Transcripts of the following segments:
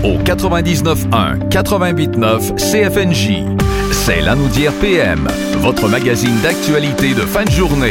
au 99.1, 88.9 CFNJ. C'est Lanaudière PM, votre magazine d'actualité de fin de journée.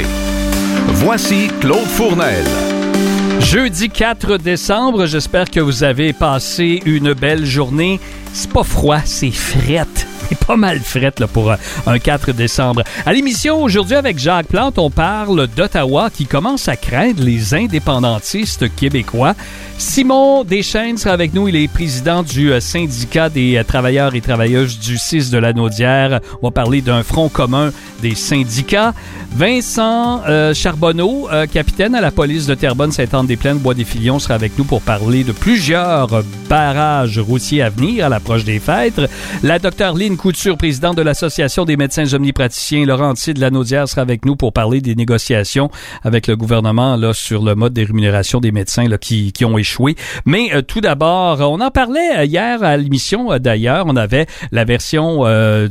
Voici Claude Fournel. Jeudi 4 décembre, j'espère que vous avez passé une belle journée. C'est pas froid, c'est frette. C'est pas mal frette là, pour un 4 décembre. À l'émission aujourd'hui avec Jacques Plante, on parle d'Ottawa qui commence à craindre les indépendantistes québécois. Simon Deschênes sera avec nous. Il est président du syndicat des travailleurs et travailleuses du 6 de Lanaudière. On va parler d'un front commun des syndicats. Vincent Charbonneau, capitaine à la police de Terrebonne-Sainte-Anne-des-Plaines, Bois-des-Filions, sera avec nous pour parler de plusieurs barrages routiers à venir à l'approche des fêtes. La docteure Lynne Couture, présidente de l'Association des médecins omnipraticiens Laurentides de Lanaudière, sera avec nous pour parler des négociations avec le gouvernement là, sur le mode des rémunérations des médecins là, qui ont échoué. Mais tout d'abord, on en parlait hier à l'émission d'ailleurs. On avait la version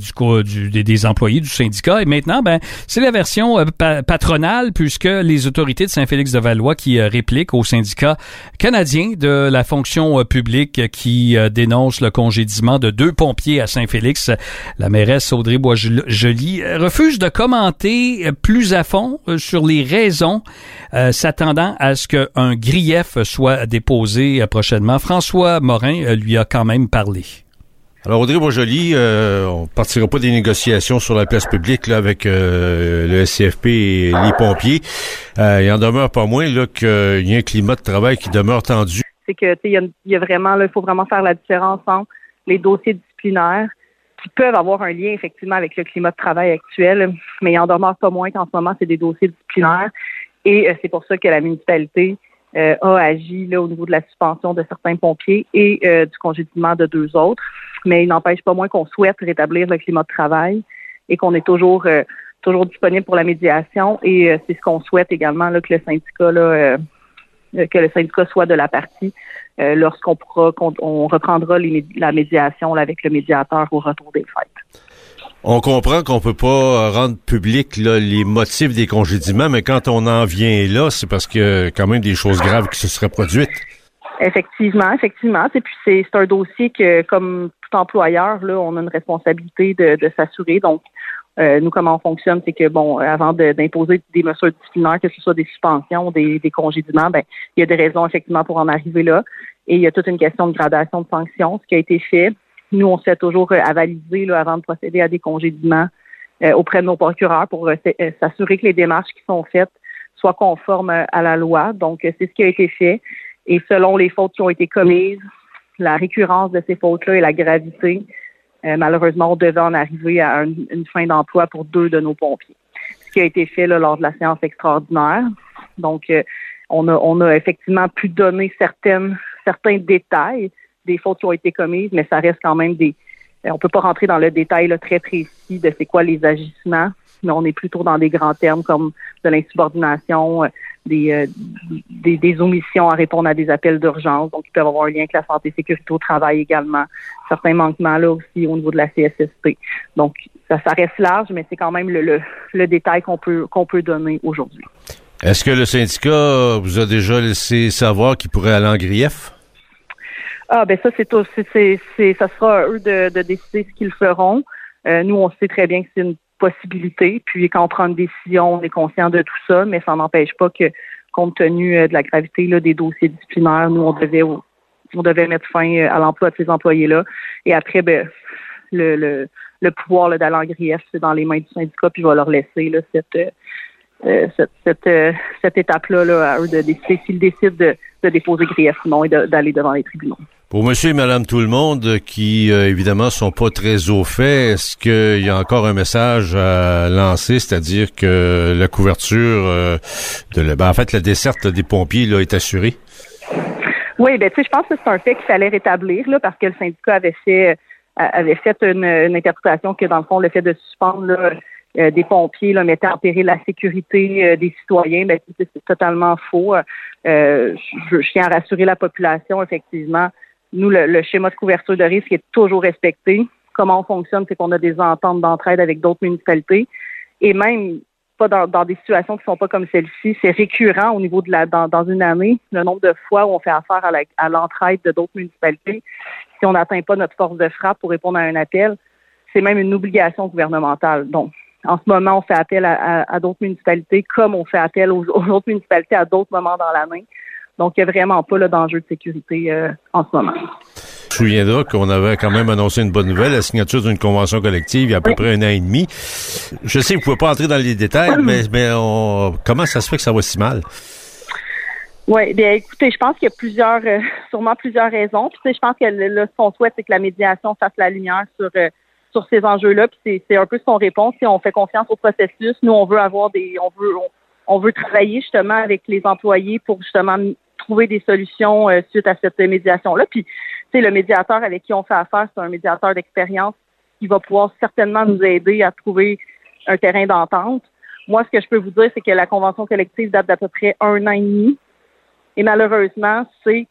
des employés du syndicat et maintenant, c'est la version patronale puisque les autorités de Saint-Félix-de-Valois qui répliquent au syndicat canadien de la fonction publique qui dénonce le congédiement de 2 pompiers à Saint-Félix. La mairesse Audrey Boisjoli refuse de commenter plus à fond sur les raisons s'attendant à ce qu'un grief soit déposé prochainement. François Morin lui a quand même parlé. Alors, Audrey Boisjoli, on partira pas des négociations sur la place publique là, avec le SCFP et les pompiers. Il en demeure pas moins là qu'il y a un climat de travail qui demeure tendu. C'est que il y a vraiment là, il faut vraiment faire la différence entre les dossiers disciplinaires qui peuvent avoir un lien effectivement avec le climat de travail actuel, mais il en demeure pas moins qu'en ce moment, c'est des dossiers disciplinaires. Et c'est pour ça que la municipalité a agi là, au niveau de la suspension de certains pompiers et du congédiement de 2 autres. Mais il n'empêche pas moins qu'on souhaite rétablir le climat de travail et qu'on est toujours disponible pour la médiation. Et c'est ce qu'on souhaite également là, que le syndicat soit de la partie lorsqu'on reprendra la médiation là, avec le médiateur au retour des fêtes. On comprend qu'on peut pas rendre public là, les motifs des congédiements, mais quand on en vient là, c'est parce qu'il y a quand même des choses graves qui se seraient produites. Effectivement. Et puis c'est un dossier que, comme tout employeur, là, on a une responsabilité de s'assurer. Donc, nous, comment on fonctionne, c'est que, avant d'imposer des mesures disciplinaires, que ce soit des suspensions, des congédiements, il y a des raisons, effectivement, pour en arriver là. Et il y a toute une question de gradation de sanctions, ce qui a été fait. Nous, on se fait toujours avaliser là, avant de procéder à des congédiements auprès de nos procureurs pour s'assurer que les démarches qui sont faites soient conformes à la loi. Donc, c'est ce qui a été fait. Et selon les fautes qui ont été commises, la récurrence de ces fautes-là et la gravité, malheureusement, on devait en arriver à une fin d'emploi pour 2 de nos pompiers. Ce qui a été fait là, lors de la séance extraordinaire. Donc, on a effectivement pu donner certains détails des fautes qui ont été commises, mais ça reste quand même on peut pas rentrer dans le détail là, très précis de c'est quoi les agissements, mais on est plutôt dans des grands termes comme de l'insubordination, des omissions à répondre à des appels d'urgence, donc ils peuvent avoir un lien avec la santé et sécurité au travail également, certains manquements là aussi au niveau de la CSST. Donc ça reste large, mais c'est quand même le détail qu'on peut donner aujourd'hui. Est-ce que le syndicat vous a déjà laissé savoir qu'il pourrait aller en grief? Ça ça sera à eux de décider ce qu'ils feront. Nous, on sait très bien que c'est une possibilité. Puis quand on prend une décision, on est conscient de tout ça, mais ça n'empêche pas que, compte tenu de la gravité là, des dossiers disciplinaires, nous, on devait mettre fin à l'emploi de ces employés-là. Et après, le pouvoir là, d'aller en grief, c'est dans les mains du syndicat, puis je vais leur laisser là, cette étape-là là, à eux de décider s'ils décident de déposer grief ou non et d'aller devant les tribunaux. Pour monsieur et madame tout le monde qui, évidemment, sont pas très au fait, est-ce qu'il y a encore un message à lancer, c'est-à-dire que la couverture la desserte des pompiers là, est assurée? Oui, je pense que c'est un fait qu'il fallait rétablir là, parce que le syndicat avait fait une interprétation que, dans le fond, le fait de suspendre là, des pompiers là, mettait en péril la sécurité des citoyens. C'est totalement faux. Je tiens à rassurer la population, effectivement. Nous, le schéma de couverture de risque est toujours respecté. Comment on fonctionne, c'est qu'on a des ententes d'entraide avec d'autres municipalités. Et même pas dans des situations qui sont pas comme celle-ci. C'est récurrent au niveau de dans une année, le nombre de fois où on fait affaire à l'entraide de d'autres municipalités. Si on n'atteint pas notre force de frappe pour répondre à un appel, c'est même une obligation gouvernementale. Donc, en ce moment, on fait appel à d'autres municipalités comme on fait appel aux autres municipalités à d'autres moments dans l'année. Donc, il n'y a vraiment pas là, d'enjeu de sécurité en ce moment. Je me souviendrai qu'on avait quand même annoncé une bonne nouvelle, la signature d'une convention collective il y a à peu près 1 an et demi. Je sais que vous ne pouvez pas entrer dans les détails, mais comment ça se fait que ça va si mal? Oui, bien écoutez, je pense qu'il y a sûrement plusieurs raisons. Puis, je pense que là, ce qu'on souhaite, c'est que la médiation fasse la lumière sur ces enjeux-là. Puis c'est un peu ce qu'on répond. Si on fait confiance au processus, nous, on veut on veut travailler justement avec les employés pour justement trouver des solutions suite à cette médiation-là. Puis, le médiateur avec qui on fait affaire, c'est un médiateur d'expérience qui va pouvoir certainement nous aider à trouver un terrain d'entente. Moi, ce que je peux vous dire, c'est que la convention collective date d'à peu près 1 an et demi. Et malheureusement, c'est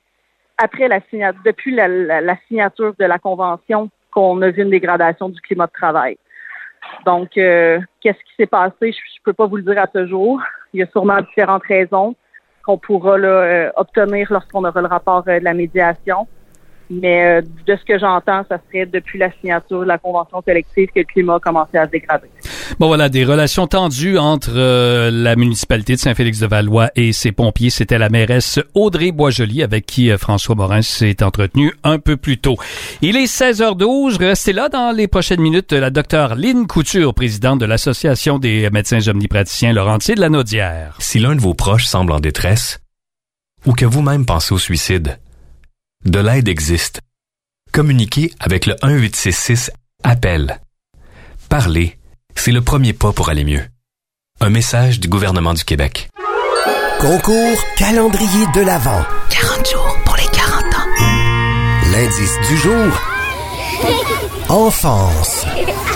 depuis la signature de la convention qu'on a vu une dégradation du climat de travail. Donc, qu'est-ce qui s'est passé? Je peux pas vous le dire à ce jour. Il y a sûrement différentes raisons qu'on pourra obtenir lorsqu'on aura le rapport de la médiation. Mais de ce que j'entends, ça serait depuis la signature de la convention collective que le climat a commencé à se dégrader. Bon, voilà, des relations tendues entre la municipalité de Saint-Félix-de-Valois et ses pompiers. C'était la mairesse Audrey Boisjoli avec qui François Morin s'est entretenu un peu plus tôt. Il est 16h12. Restez là dans les prochaines minutes. La docteure Lynne Couture, présidente de l'Association des médecins omnipraticiens Laurentides de la Naudière. Si l'un de vos proches semble en détresse ou que vous-même pensez au suicide, de l'aide existe. Communiquez avec le 1-866-APPEL. Parler, c'est le premier pas pour aller mieux. Un message du gouvernement du Québec. Concours calendrier de l'Avent. 40 jours pour les 40 ans. L'indice du jour. Enfance.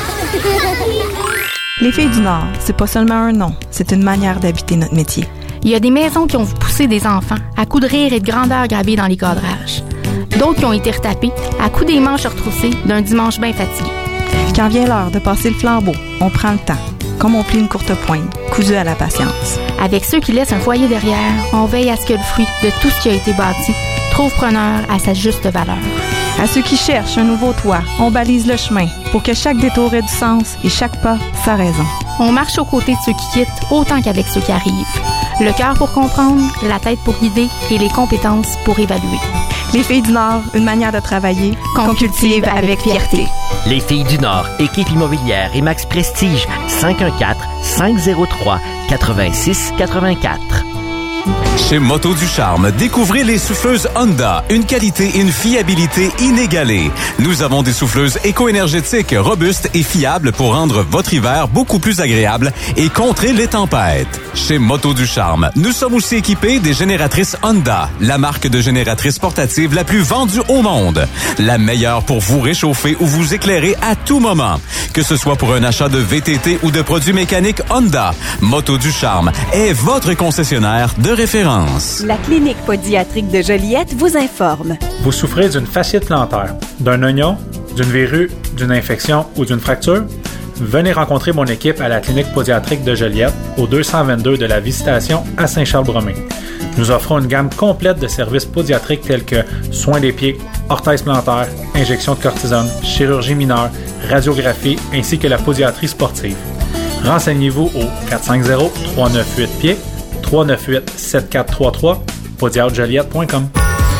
Les Filles du Nord, c'est pas seulement un nom, c'est une manière d'habiter notre métier. Il y a des maisons qui ont poussé des enfants à coups de rire et de grandeur gravés dans les cadrages. D'autres qui ont été retapés à coups des manches retroussées d'un dimanche bien fatigué. Quand vient l'heure de passer le flambeau, on prend le temps, comme on plie une courte pointe, cousue à la patience. Avec ceux qui laissent un foyer derrière, on veille à ce que le fruit de tout ce qui a été bâti trouve preneur à sa juste valeur. À ceux qui cherchent un nouveau toit, on balise le chemin pour que chaque détour ait du sens et chaque pas sa raison. On marche aux côtés de ceux qui quittent autant qu'avec ceux qui arrivent. Le cœur pour comprendre, la tête pour guider et les compétences pour évaluer. Les Filles du Nord, une manière de travailler qu'on cultive avec fierté. Les Filles du Nord, équipe immobilière et Max Prestige, 514-503-8684. Chez Moto du Charme, découvrez les souffleuses Honda, une qualité et une fiabilité inégalées. Nous avons des souffleuses éco-énergétiques, robustes et fiables pour rendre votre hiver beaucoup plus agréable et contrer les tempêtes. Chez Moto du Charme, nous sommes aussi équipés des génératrices Honda, la marque de génératrices portatives la plus vendue au monde. La meilleure pour vous réchauffer ou vous éclairer à tout moment. Que ce soit pour un achat de VTT ou de produits mécaniques Honda, Moto du Charme est votre concessionnaire de référence. La clinique pédiatrique de Joliette vous informe. Vous souffrez d'une fasciite plantaire, d'un oignon, d'une verrue, d'une infection ou d'une fracture? Venez rencontrer mon équipe à la clinique pédiatrique de Joliette, au 222 de la Visitation à Saint-Charles-Bromé. Nous offrons une gamme complète de services pédiatriques tels que soins des pieds, orthèse plantaire, injection de cortisone, chirurgie mineure, radiographie ainsi que la pédiatrie sportive. Renseignez-vous au 450-398-PIED 398-7433, podiatrijoliette.com.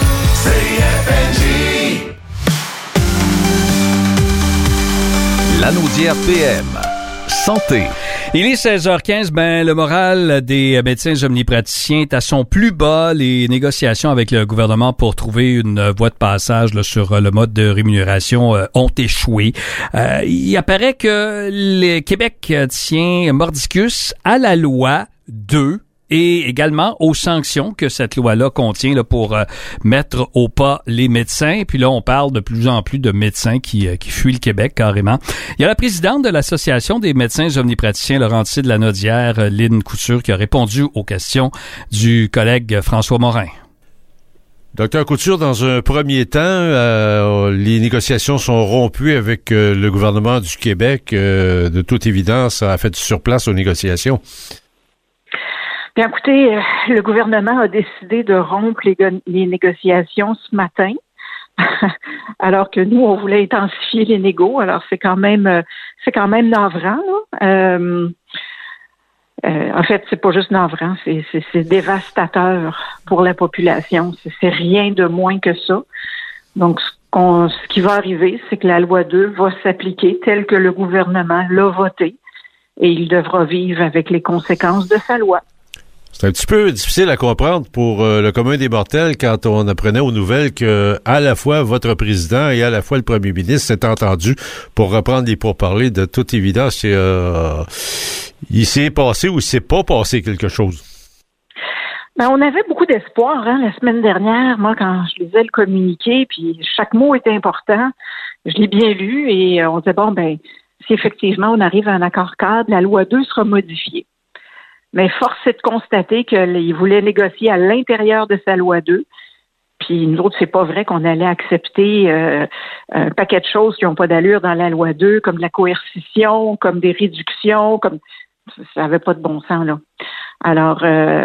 La Naudière PM. Santé. Il est 16h15, le moral des médecins omnipraticiens est à son plus bas. Les négociations avec le gouvernement pour trouver une voie de passage là, sur le mode de rémunération ont échoué. Il apparaît que le Québec tient mordicus à la loi 2 et également aux sanctions que cette loi-là contient là, pour mettre au pas les médecins. Puis là, on parle de plus en plus de médecins qui fuient le Québec carrément. Il y a la présidente de l'Association des médecins omnipraticiens Laurentides de la Naudière, Lynne Couture, qui a répondu aux questions du collègue François Morin. Docteur Couture, dans un premier temps, les négociations sont rompues avec le gouvernement du Québec. De toute évidence, ça a fait du surplace aux négociations. Bien, écoutez, le gouvernement a décidé de rompre les négociations ce matin, alors que nous, on voulait intensifier les négos. Alors, c'est quand même navrant, là. En fait, c'est pas juste navrant, c'est dévastateur pour la population. C'est rien de moins que ça. Donc, ce qui va arriver, c'est que la loi 2 va s'appliquer telle que le gouvernement l'a votée et il devra vivre avec les conséquences de sa loi. C'est un petit peu difficile à comprendre pour le commun des mortels quand on apprenait aux nouvelles que à la fois votre président et à la fois le premier ministre s'est entendu pour reprendre les pourparlers. De toute évidence, il s'est passé ou il s'est pas passé quelque chose. Ben, on avait beaucoup d'espoir, la semaine dernière. Moi, quand je lisais le communiqué, puis chaque mot était important, je l'ai bien lu et on disait, si effectivement on arrive à un accord cadre, la loi 2 sera modifiée. Mais force est de constater qu'il voulait négocier à l'intérieur de sa loi 2. Puis nous autres, c'est pas vrai qu'on allait accepter un paquet de choses qui n'ont pas d'allure dans la loi 2, comme de la coercition, comme des réductions, comme ça n'avait pas de bon sens, là. Alors,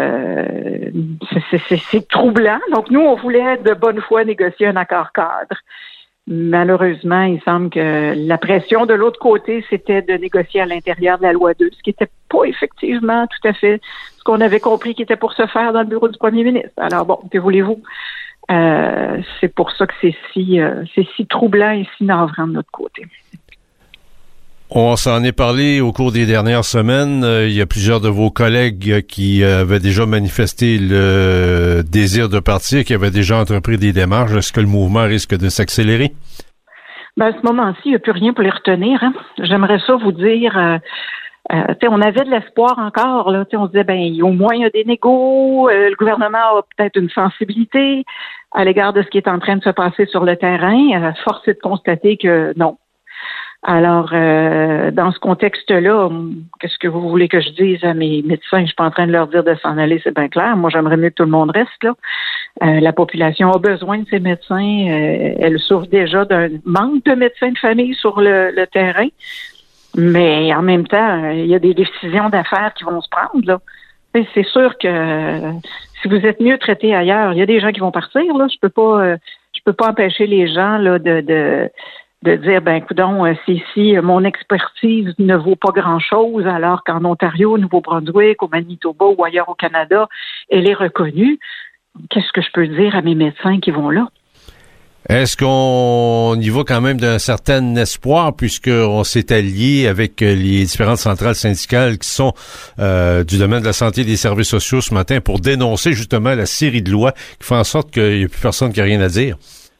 c'est troublant. Donc, nous, on voulait de bonne foi négocier un accord cadre. Malheureusement, il semble que la pression de l'autre côté, c'était de négocier à l'intérieur de la loi 2, ce qui n'était pas effectivement tout à fait ce qu'on avait compris qui était pour se faire dans le bureau du premier ministre. Alors bon, que voulez-vous? C'est pour ça que c'est si troublant et si navrant de notre côté. On s'en est parlé au cours des dernières semaines. Il y a plusieurs de vos collègues qui avaient déjà manifesté le désir de partir, qui avaient déjà entrepris des démarches. Est-ce que le mouvement risque de s'accélérer? À ce moment-ci, il n'y a plus rien pour les retenir. J'aimerais ça vous dire, on avait de l'espoir encore. Là, on se disait, au moins il y a des négos. Le gouvernement a peut-être une sensibilité à l'égard de ce qui est en train de se passer sur le terrain. Force est de constater que non. Alors, dans ce contexte-là, qu'est-ce que vous voulez que je dise à mes médecins? Je suis pas en train de leur dire de s'en aller, c'est bien clair. Moi, j'aimerais mieux que tout le monde reste, là. La population a besoin de ses médecins. Elle souffre déjà d'un manque de médecins de famille sur le terrain. Mais en même temps, il y a des décisions d'affaires qui vont se prendre, là. C'est sûr que si vous êtes mieux traité ailleurs, il y a des gens qui vont partir, là. Je peux pas empêcher les gens, là, de dire, coudonc, c'est ici, mon expertise ne vaut pas grand-chose, alors qu'en Ontario, au Nouveau-Brunswick, au Manitoba ou ailleurs au Canada, elle est reconnue. Qu'est-ce que je peux dire à mes médecins qui vont là? Est-ce qu'on y va quand même d'un certain espoir, puisqu'on s'est allié avec les différentes centrales syndicales qui sont du domaine de la santé et des services sociaux ce matin pour dénoncer justement la série de lois qui font en sorte qu'il n'y a plus personne qui a rien à dire?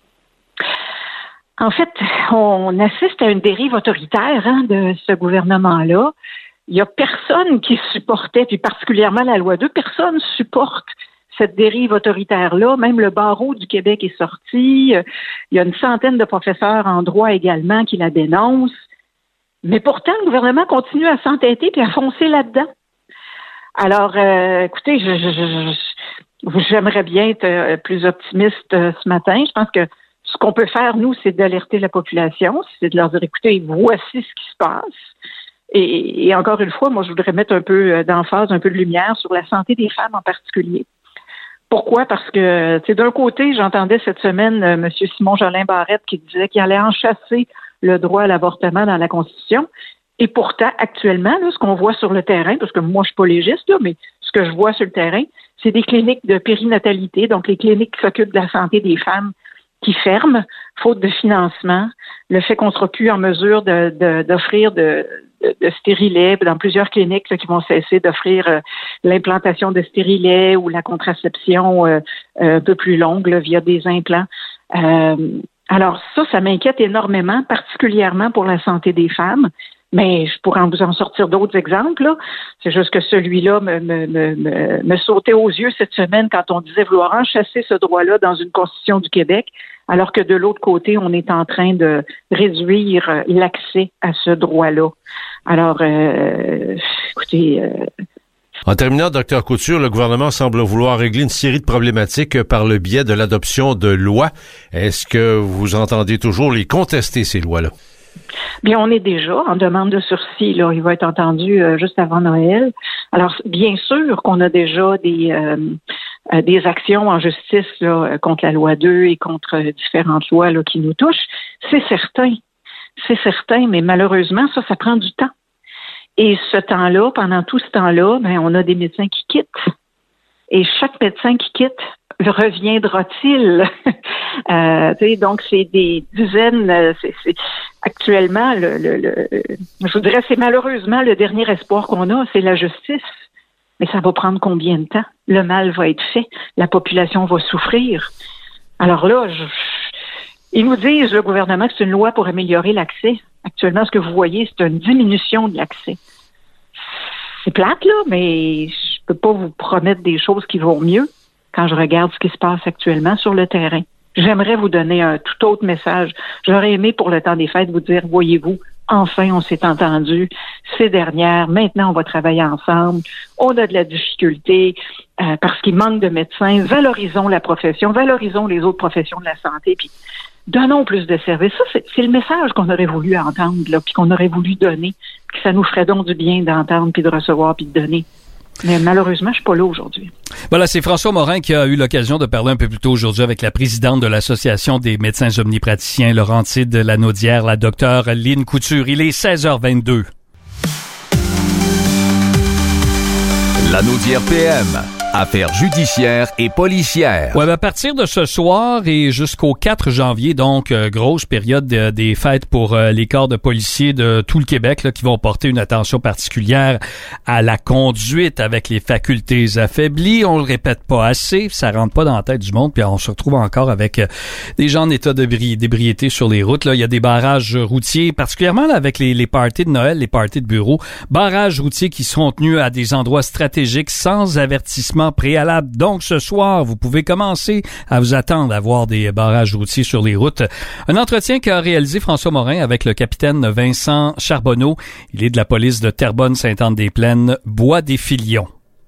En fait, on assiste à une dérive autoritaire de ce gouvernement-là. Il y a personne qui supportait, puis particulièrement la loi 2, personne supporte cette dérive autoritaire-là. Même le barreau du Québec est sorti. Il y a une centaine de professeurs en droit également qui la dénoncent. Mais pourtant, le gouvernement continue à s'entêter puis à foncer là-dedans. Alors, écoutez, j'aimerais bien être plus optimiste ce matin. Je pense que ce qu'on peut faire, nous, c'est d'alerter la population, c'est de leur dire, écoutez, voici ce qui se passe. Et encore une fois, moi, je voudrais mettre un peu d'emphase, un peu de lumière sur la santé des femmes en particulier. Pourquoi? Parce que, d'un côté, j'entendais cette semaine M. Simon Jolin Barrette qui disait qu'il allait enchasser le droit à l'avortement dans la Constitution. Et pourtant, actuellement, là, ce qu'on voit sur le terrain, parce que moi, je suis pas légiste, là, mais ce que je vois sur le terrain, c'est des cliniques de périnatalité, donc les cliniques qui s'occupent de la santé des femmes qui ferment, faute de financement, le fait qu'on sera plus en mesure d'offrir de stérilets dans plusieurs cliniques là, qui vont cesser d'offrir l'implantation de stérilets ou la contraception un peu plus longue là, via des implants. Alors ça m'inquiète énormément, particulièrement pour la santé des femmes. Mais je pourrais vous en sortir d'autres exemples. Là. C'est juste que celui-là me sautait aux yeux cette semaine quand on disait vouloir enchasser ce droit-là dans une Constitution du Québec, alors que de l'autre côté, on est en train de réduire l'accès à ce droit-là. Alors, écoutez, En terminant, Dr Couture, le gouvernement semble vouloir régler une série de problématiques par le biais de l'adoption de lois. Est-ce que vous entendez toujours les contester, ces lois-là? Bien, on est déjà en demande de sursis. Là, il va être entendu juste avant Noël. Alors, bien sûr qu'on a déjà des actions en justice là, contre la loi 2 et contre différentes lois là, qui nous touchent. C'est certain, mais malheureusement, ça prend du temps. Et ce temps-là, pendant tout ce temps-là, ben, on a des médecins qui quittent. Et chaque médecin qui quitte, reviendra-t-il? Donc, c'est des dizaines. C'est actuellement, je vous dirais, c'est malheureusement le dernier espoir qu'on a, c'est la justice. Mais ça va prendre combien de temps? Le mal va être fait. La population va souffrir. Alors là, ils nous disent, le gouvernement, que c'est une loi pour améliorer l'accès. Actuellement, ce que vous voyez, c'est une diminution de l'accès. C'est plate, là, mais je peux pas vous promettre des choses qui vont mieux quand je regarde ce qui se passe actuellement sur le terrain. J'aimerais vous donner un tout autre message. J'aurais aimé, pour le temps des fêtes, vous dire, voyez-vous, enfin, on s'est entendu ces dernières. Maintenant, on va travailler ensemble. On a de la difficulté parce qu'il manque de médecins. Valorisons la profession, valorisons les autres professions de la santé, puis donnons plus de services. Ça, c'est le message qu'on aurait voulu entendre, là, puis qu'on aurait voulu donner, que ça nous ferait donc du bien d'entendre, puis de recevoir, puis de donner. Mais malheureusement, je suis pas là aujourd'hui. Voilà, c'est François Morin qui a eu l'occasion de parler un peu plus tôt aujourd'hui avec la présidente de l'Association des médecins omnipraticiens Laurentide Lanaudière, la docteure Lynne Couture. Il est 16h22. Lanaudière PM. Affaires judiciaires et policières. Ouais, à partir de ce soir et jusqu'au 4 janvier, donc grosse période des fêtes pour les corps de policiers de tout le Québec là, qui vont porter une attention particulière à la conduite avec les facultés affaiblies. On le répète pas assez, ça rentre pas dans la tête du monde, puis on se retrouve encore avec des gens en état d'ébriété sur les routes. Là, il y a des barrages routiers, particulièrement là, avec les parties de Noël, les parties de bureau, barrages routiers qui seront tenus à des endroits stratégiques sans avertissement préalable. Donc, ce soir, vous pouvez commencer à vous attendre à voir des barrages routiers sur les routes. Un entretien qu'a réalisé François Morin avec le capitaine Vincent Charbonneau. Il est de la police de Terrebonne-Sainte-Anne-des-Plaines, Bois-des-Filions.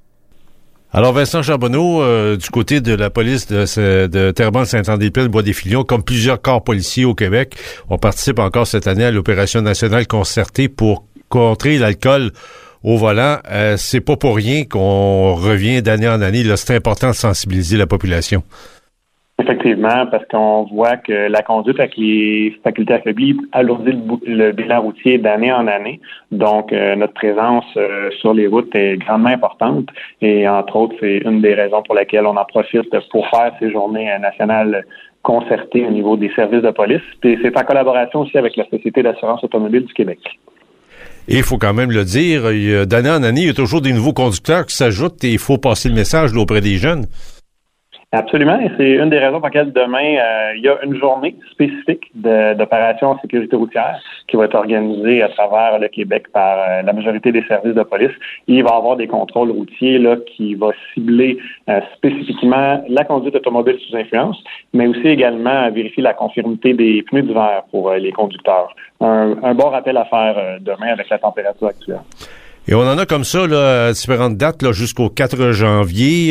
Alors, Vincent Charbonneau, du côté de la police de Terrebonne-Sainte-Anne-des-Plaines, Bois-des-Filions, comme plusieurs corps policiers au Québec, on participe encore cette année à l'opération nationale concertée pour contrer l'alcool au volant. C'est pas pour rien qu'on revient d'année en année. Là, c'est important de sensibiliser la population. Effectivement, parce qu'on voit que la conduite avec les facultés affaiblies alourdit le bilan routier d'année en année. Donc, notre présence sur les routes est grandement importante. Et entre autres, c'est une des raisons pour lesquelles on en profite pour faire ces journées nationales concertées au niveau des services de police. Puis c'est en collaboration aussi avec la Société d'assurance automobile du Québec. Et il faut quand même le dire, d'année en année, il y a toujours des nouveaux conducteurs qui s'ajoutent et il faut passer le message là, auprès des jeunes. Absolument, et c'est une des raisons pour lesquelles demain, il y a une journée spécifique d'opération en sécurité routière qui va être organisée à travers le Québec par la majorité des services de police. Il va y avoir des contrôles routiers là qui va cibler spécifiquement la conduite automobile sous influence, mais aussi également vérifier la conformité des pneus d'hiver pour les conducteurs. Un bon rappel à faire demain avec la température actuelle. Et on en a comme ça là, à différentes dates là, jusqu'au 4 janvier.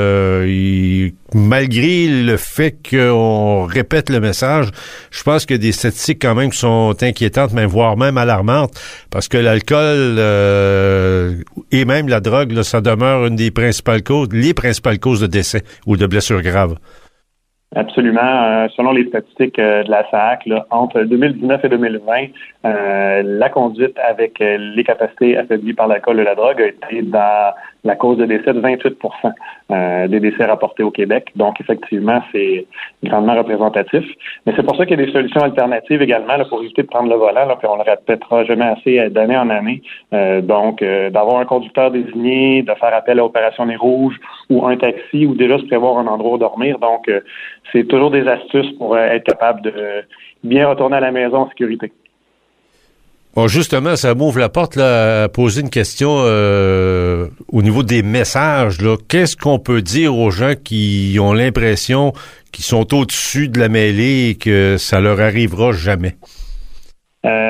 Malgré le fait qu'on répète le message, je pense qu'il y a des statistiques quand même qui sont inquiétantes, même voire même alarmantes, parce que l'alcool et même la drogue, là, ça demeure une des principales causes, les principales causes de décès ou de blessures graves. Absolument. Selon les statistiques de la SAAC, là, entre 2019 et 2020, la conduite avec les capacités affaiblies par l'alcool et la drogue a été dans la cause de décès de 28% des décès rapportés au Québec. Donc, effectivement, c'est grandement représentatif. Mais c'est pour ça qu'il y a des solutions alternatives également là, pour éviter de prendre le volant. Là, puis on le répétera jamais assez d'année en année. Donc, d'avoir un conducteur désigné, de faire appel à Opération Nez Rouge ou un taxi ou déjà se prévoir un endroit où dormir. Donc, c'est toujours des astuces pour être capable de bien retourner à la maison en sécurité. Bon, justement, ça m'ouvre la porte là, à poser une question au niveau des messages. Là. Qu'est-ce qu'on peut dire aux gens qui ont l'impression qu'ils sont au-dessus de la mêlée et que ça leur arrivera jamais?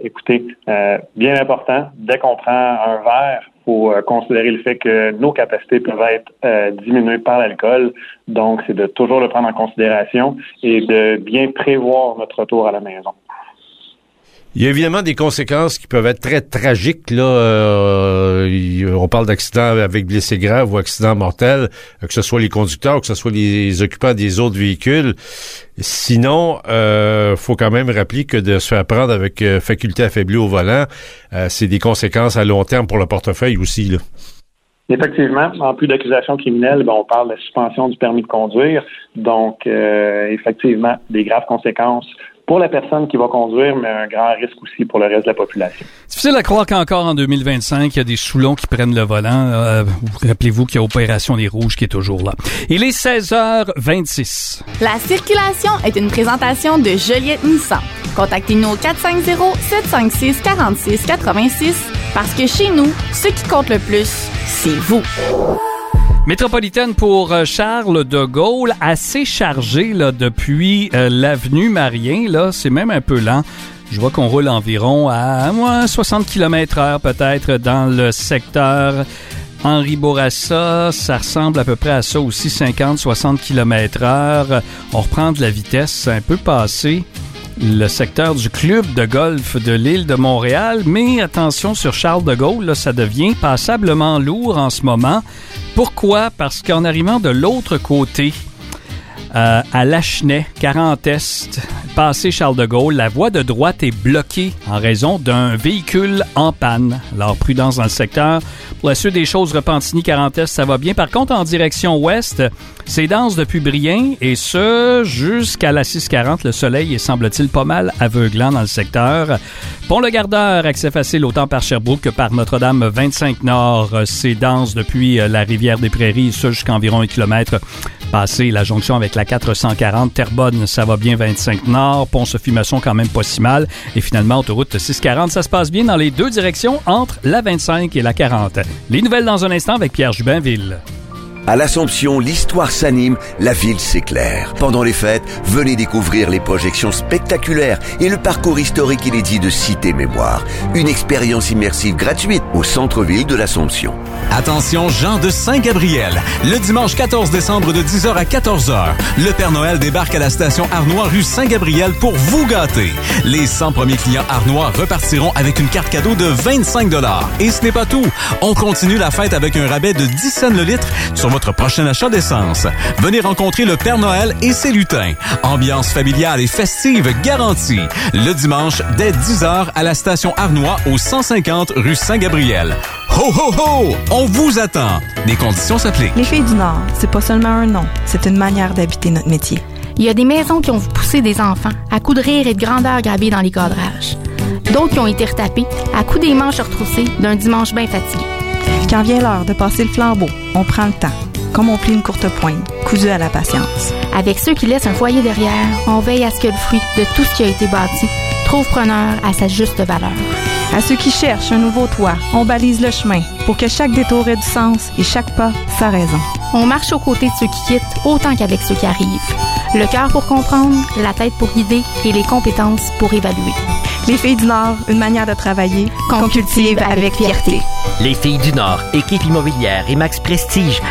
écoutez, bien important, dès qu'on prend un verre, il faut considérer le fait que nos capacités peuvent être diminuées par l'alcool. Donc, c'est de toujours le prendre en considération et de bien prévoir notre retour à la maison. Il y a évidemment des conséquences qui peuvent être très tragiques. Là, on parle d'accidents avec blessés graves ou accidents mortels, que ce soit les conducteurs ou que ce soit les occupants des autres véhicules. Sinon, faut quand même rappeler que de se faire prendre avec faculté affaiblie au volant, c'est des conséquences à long terme pour le portefeuille aussi, là. Effectivement, en plus d'accusation criminelle, on parle de la suspension du permis de conduire. Donc, effectivement, des graves conséquences pour la personne qui va conduire, mais un grand risque aussi pour le reste de la population. C'est difficile à croire qu'encore en 2025, il y a des Soulons qui prennent le volant. Rappelez-vous qu'il y a Opération Les Rouges qui est toujours là. Il est 16h26. La circulation est une présentation de Joliette Nissan. Contactez-nous au 450-756-4686 parce que chez nous, ce qui compte le plus, c'est vous. Métropolitaine pour Charles de Gaulle, assez chargée là, depuis l'avenue Marien. Là, c'est même un peu lent. Je vois qu'on roule environ à 60 km/h peut-être dans le secteur Henri Bourassa. Ça ressemble à peu près à ça aussi, 50-60 km/h. On reprend de la vitesse un peu passée. Le secteur du club de golf de l'île de Montréal. Mais attention sur Charles de Gaulle, là, ça devient passablement lourd en ce moment. Pourquoi? Parce qu'en arrivant de l'autre côté, à Lachenay, 40 Est, passé Charles de Gaulle, la voie de droite est bloquée en raison d'un véhicule en panne. Alors, prudence dans le secteur. Pour la suite des choses, Repentigny, 40 Est, ça va bien. Par contre, en direction ouest, c'est dense depuis Brien et ce, jusqu'à la 640. Le soleil est, semble-t-il, pas mal aveuglant dans le secteur. Pont-le-Gardeur, accès facile autant par Sherbrooke que par Notre-Dame 25 Nord. C'est dense depuis la rivière des Prairies, ça jusqu'à environ 1 kilomètre. Passé la jonction avec la 440. Terrebonne, ça va bien 25 Nord. Pont-Sophie-Masson, quand même pas si mal. Et finalement, autoroute 640, ça se passe bien dans les deux directions entre la 25 et la 40. Les nouvelles dans un instant avec Pierre Jubinville. À l'Assomption, l'histoire s'anime, la ville s'éclaire. Pendant les fêtes, venez découvrir les projections spectaculaires et le parcours historique inédit de Cité Mémoire. Une expérience immersive gratuite au centre-ville de l'Assomption. Attention, Jean de Saint-Gabriel. Le dimanche 14 décembre de 10h à 14h, le Père Noël débarque à la station Arnois rue Saint-Gabriel pour vous gâter. Les 100 premiers clients Arnois repartiront avec une carte cadeau de 25 $. Et ce n'est pas tout. On continue la fête avec un rabais de 10 cents le litre sur votre prochain achat d'essence. Venez rencontrer le Père Noël et ses lutins. Ambiance familiale et festive garantie. Le dimanche, dès 10h à la station Arnois au 150 rue Saint-Gabriel. Ho, ho, ho! On vous attend! Des conditions s'appliquent. Les Filles du Nord, c'est pas seulement un nom, c'est une manière d'habiter notre métier. Il y a des maisons qui ont poussé des enfants à coups de rire et de grandeur gravés dans les cadrages. D'autres qui ont été retapés à coups des manches retroussées d'un dimanche bien fatigué. Quand vient l'heure de passer le flambeau, on prend le temps, comme on plie une courte pointe, cousue à la patience. Avec ceux qui laissent un foyer derrière, on veille à ce que le fruit de tout ce qui a été bâti trouve preneur à sa juste valeur. À ceux qui cherchent un nouveau toit, on balise le chemin pour que chaque détour ait du sens et chaque pas sa raison. On marche aux côtés de ceux qui quittent autant qu'avec ceux qui arrivent. Le cœur pour comprendre, la tête pour guider et les compétences pour évaluer. Les Filles du Nord, une manière de travailler qu'on cultive avec fierté. Les Filles du Nord, équipe immobilière et Max Prestige,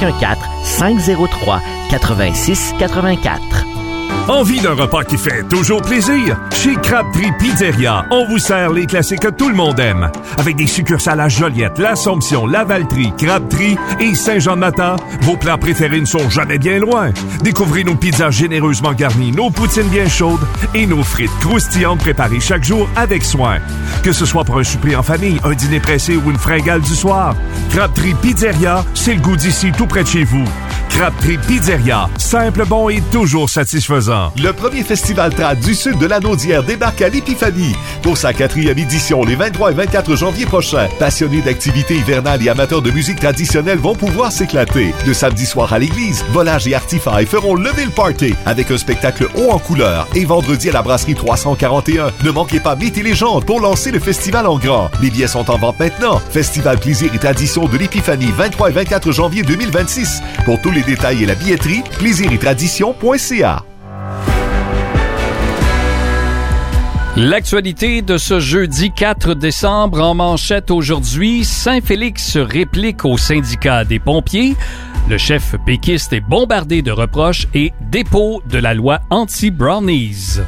514-503-8684. Envie d'un repas qui fait toujours plaisir? Chez Crabtree Pizzeria, on vous sert les classiques que tout le monde aime. Avec des succursales à Joliette, l'Assomption, Lavaltrie, Crabtree et Saint-Jean-de-Matin, vos plats préférés ne sont jamais bien loin. Découvrez nos pizzas généreusement garnies, nos poutines bien chaudes et nos frites croustillantes préparées chaque jour avec soin. Que ce soit pour un souper en famille, un dîner pressé ou une fringale du soir, Crabtree Pizzeria, c'est le goût d'ici tout près de chez vous. Crabtree Pizzeria, simple, bon et toujours satisfaisant. Le premier festival trad du sud de la Naudière débarque à l'Épiphanie pour sa 4e édition les 23 et 24 janvier prochains. Passionnés d'activités hivernales et amateurs de musique traditionnelle vont pouvoir s'éclater. Le samedi soir à l'église, Volage et Artify feront lever le party avec un spectacle haut en couleur. Et vendredi à la brasserie 341, ne manquez pas Mythes et légendes pour lancer le festival en grand. Les billets sont en vente maintenant. Festival Plaisir et Tradition de l'Épiphanie, 23 et 24 janvier 2026. Pour tous les détails et la billetterie, plaisirettradition.ca. L'actualité de ce jeudi 4 décembre en manchette aujourd'hui, Saint-Félix réplique au syndicat des pompiers, le chef péquiste est bombardé de reproches et dépôt de la loi anti-brownies.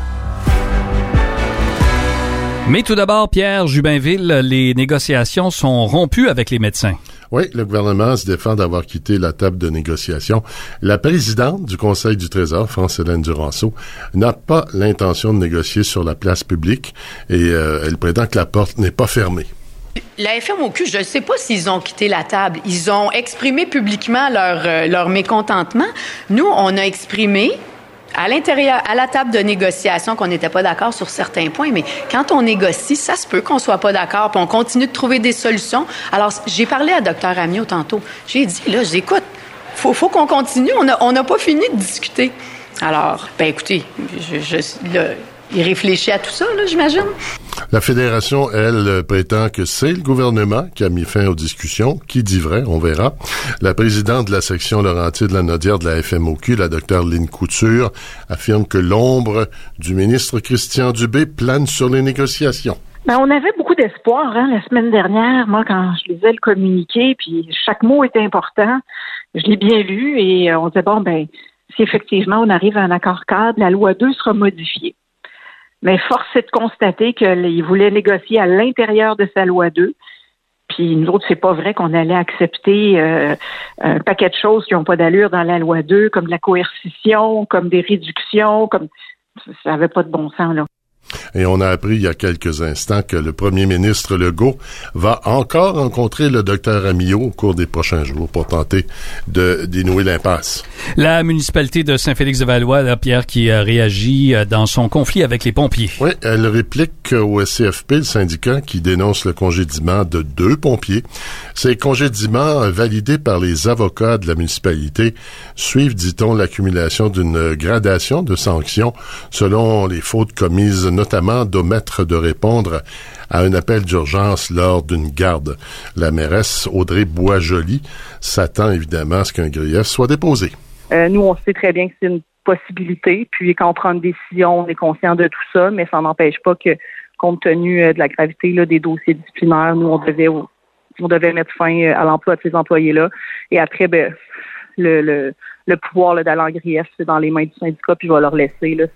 Mais tout d'abord, Pierre Jubinville, les négociations sont rompues avec les médecins. Oui, le gouvernement se défend d'avoir quitté la table de négociation. La présidente du Conseil du Trésor, France-Hélène Duranceau, n'a pas l'intention de négocier sur la place publique et elle prétend que la porte n'est pas fermée. La FMOQ, je ne sais pas s'ils ont quitté la table. Ils ont exprimé publiquement leur mécontentement. Nous, on a exprimé à l'intérieur, à la table de négociation, qu'on n'était pas d'accord sur certains points, mais quand on négocie, ça se peut qu'on soit pas d'accord, puis on continue de trouver des solutions. Alors, j'ai parlé à Dr Amiot tantôt. J'ai dit, là, j'écoute, faut qu'on continue, on n'a pas fini de discuter. Alors, écoutez, il réfléchit à tout ça, là, j'imagine. La Fédération, elle, prétend que c'est le gouvernement qui a mis fin aux discussions. Qui dit vrai? On verra. La présidente de la section Laurentides-Lanaudière de la FMOQ, la Dr Lynne Couture, affirme que l'ombre du ministre Christian Dubé plane sur les négociations. On avait beaucoup d'espoir, la semaine dernière. Moi, quand je lisais le communiqué, puis chaque mot était important, je l'ai bien lu et on disait, si effectivement on arrive à un accord cadre, la loi 2 sera modifiée. Mais force est de constater qu'il voulait négocier à l'intérieur de sa loi 2. Puis nous autres, c'est pas vrai qu'on allait accepter un paquet de choses qui n'ont pas d'allure dans la loi 2, comme de la coercition, comme des réductions, comme ça n'avait pas de bon sens, là. Et on a appris il y a quelques instants que le premier ministre Legault va encore rencontrer le docteur Amiot au cours des prochains jours pour tenter de dénouer l'impasse. La municipalité de Saint-Félix-de-Valois, là, Pierre, qui a réagi dans son conflit avec les pompiers. Oui, elle réplique au SCFP, le syndicat, qui dénonce le congédiement de 2 pompiers. Ces congédiements, validés par les avocats de la municipalité, suivent, dit-on, l'accumulation d'une gradation de sanctions selon les fautes commises, notamment d'omettre de répondre à un appel d'urgence lors d'une garde. La mairesse Audrey Boisjoli s'attend évidemment à ce qu'un grief soit déposé. Nous, on sait très bien que c'est une possibilité, puis quand on prend une décision, on est conscient de tout ça, mais ça n'empêche pas que, compte tenu de la gravité là, des dossiers disciplinaires, nous, on devait mettre fin à l'emploi de ces employés-là. Et après, le pouvoir là, d'aller en grief, c'est dans les mains du syndicat, puis je vais leur laisser là,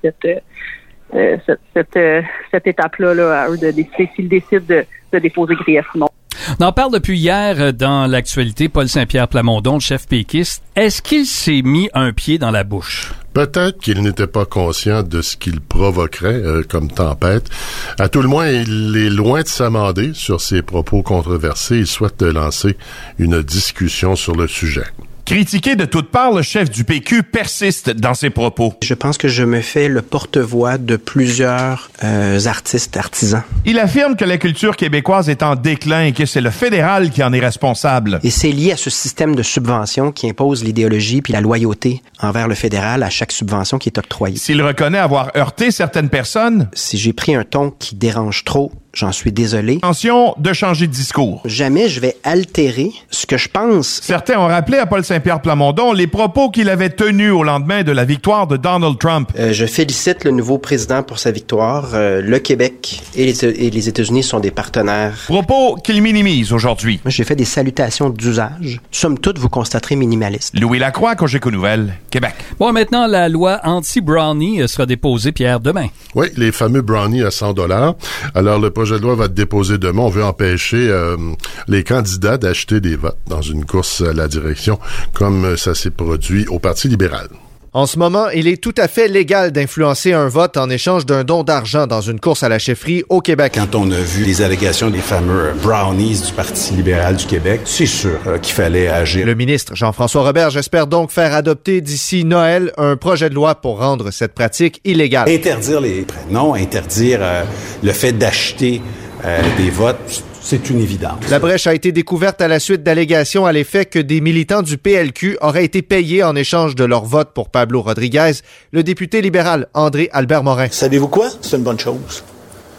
cette étape-là là, à eux de décider s'ils décident de déposer grief ou non. On en parle depuis hier dans l'actualité. Paul Saint-Pierre Plamondon, le chef péquiste. Est-ce qu'il s'est mis un pied dans la bouche? Peut-être qu'il n'était pas conscient de ce qu'il provoquerait comme tempête. À tout le moins, il est loin de s'amender sur ses propos controversés. Il souhaite lancer une discussion sur le sujet. Critiqué de toutes parts, le chef du PQ persiste dans ses propos. Je pense que je me fais le porte-voix de plusieurs artistes, artisans. Il affirme que la culture québécoise est en déclin et que c'est le fédéral qui en est responsable. Et c'est lié à ce système de subvention qui impose l'idéologie puis la loyauté envers le fédéral à chaque subvention qui est octroyée. S'il reconnaît avoir heurté certaines personnes... Si j'ai pris un ton qui dérange trop, j'en suis désolé. Attention de changer de discours. Jamais je vais altérer ce que je pense. Certains ont rappelé à Paul Saint-Pierre Plamondon les propos qu'il avait tenus au lendemain de la victoire de Donald Trump. Je félicite le nouveau président pour sa victoire. Le Québec et les États-Unis sont des partenaires. Propos qu'il minimise aujourd'hui. Moi, j'ai fait des salutations d'usage. Somme toute, vous constaterez minimaliste. Louis Lacroix, Cogeco Nouvelles, Québec. Bon, maintenant, la loi anti-brownie sera déposée, Pierre, demain. Oui, les fameux brownies à 100$. Alors, le projet de loi va être déposé demain. On veut empêcher les candidats d'acheter des votes dans une course à la direction, comme ça s'est produit au Parti libéral. En ce moment, il est tout à fait légal d'influencer un vote en échange d'un don d'argent dans une course à la chefferie au Québec. Quand on a vu les allégations des fameux brownies du Parti libéral du Québec, c'est sûr qu'il fallait agir. Le ministre Jean-François Roberge espère donc faire adopter d'ici Noël un projet de loi pour rendre cette pratique illégale. Interdire les prénoms, interdire le fait d'acheter des votes, c'est une évidence. La brèche a été découverte à la suite d'allégations à l'effet que des militants du PLQ auraient été payés en échange de leur vote pour Pablo Rodriguez, le député libéral André Albert Morin. Savez-vous quoi? C'est une bonne chose.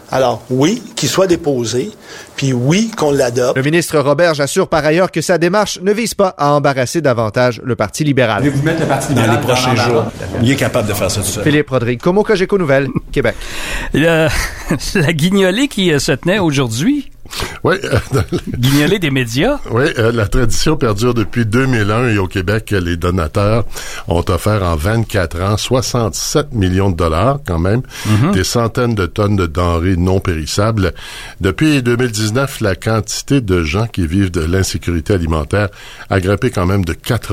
Alors, oui, qu'il soit déposé, puis oui, qu'on l'adopte. Le ministre Roberge assure par ailleurs que sa démarche ne vise pas à embarrasser davantage le Parti libéral. Vous mettre le Parti libéral dans les prochains jours. Il est capable de faire ça tout seul. Philippe Rodrigue, Como Cogeco Nouvelles, Québec. La guignolée qui se tenait aujourd'hui. Oui. Guignolée des médias. Oui, la tradition perdure depuis 2001 et au Québec, les donateurs ont offert en 24 ans 67 millions de dollars quand même, des centaines de tonnes de denrées non périssables. Depuis 2019, la quantité de gens qui vivent de l'insécurité alimentaire a grimpé quand même de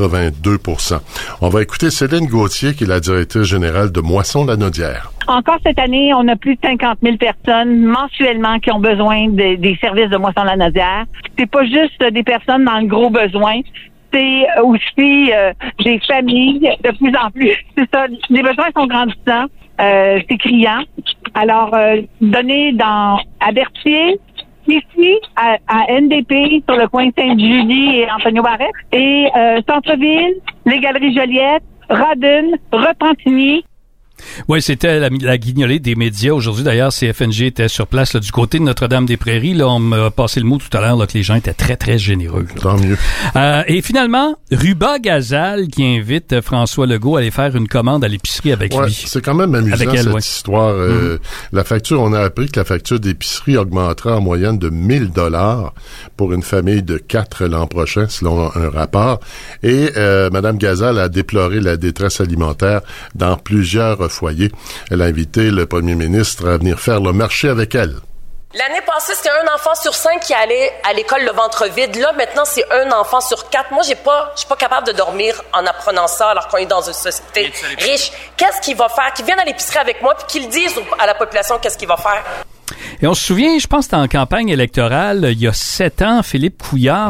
82%. On va écouter Céline Gauthier, qui est la directrice générale de Moisson-Lanaudière. Encore cette année, on a plus de 50 000 personnes mensuellement qui ont besoin des services de Moisson-Lanaudière. C'est pas juste des personnes dans le gros besoin, c'est aussi des familles de plus en plus. C'est ça, les besoins sont grandissants, c'est criant. Alors, donner à Berthier, ici, à NDP, sur le coin Sainte-Julie et Antonio Barrette, et Centre-Ville, les Galeries Joliette, Rodden, Repentigny. Oui, c'était la guignolée des médias. Aujourd'hui, d'ailleurs, CFNG était sur place là, du côté de Notre-Dame-des-Prairies. Là, on m'a passé le mot tout à l'heure là, que les gens étaient très, très généreux. Là. Tant mieux. Et finalement, Ruba Gazal qui invite François Legault à aller faire une commande à l'épicerie avec lui. C'est quand même amusant cette histoire. La facture, on a appris que la facture d'épicerie augmentera en moyenne de 1 000 $ pour une famille de 4 l'an prochain, selon un rapport. Et Mme Gazal a déploré la détresse alimentaire dans plusieurs foyers. Elle a invité le premier ministre à venir faire le marché avec elle. L'année passée, c'était un enfant sur 5 qui allait à l'école le ventre vide. Là, maintenant, c'est un enfant sur 4. Moi, je suis pas capable de dormir en apprenant ça alors qu'on est dans une société riche. Qu'est-ce qu'il va faire? Qu'il vienne à l'épicerie avec moi puis qu'il dise à la population qu'est-ce qu'il va faire. Et on se souvient, je pense que c'était en campagne électorale, il y a 7 ans, Philippe Couillard,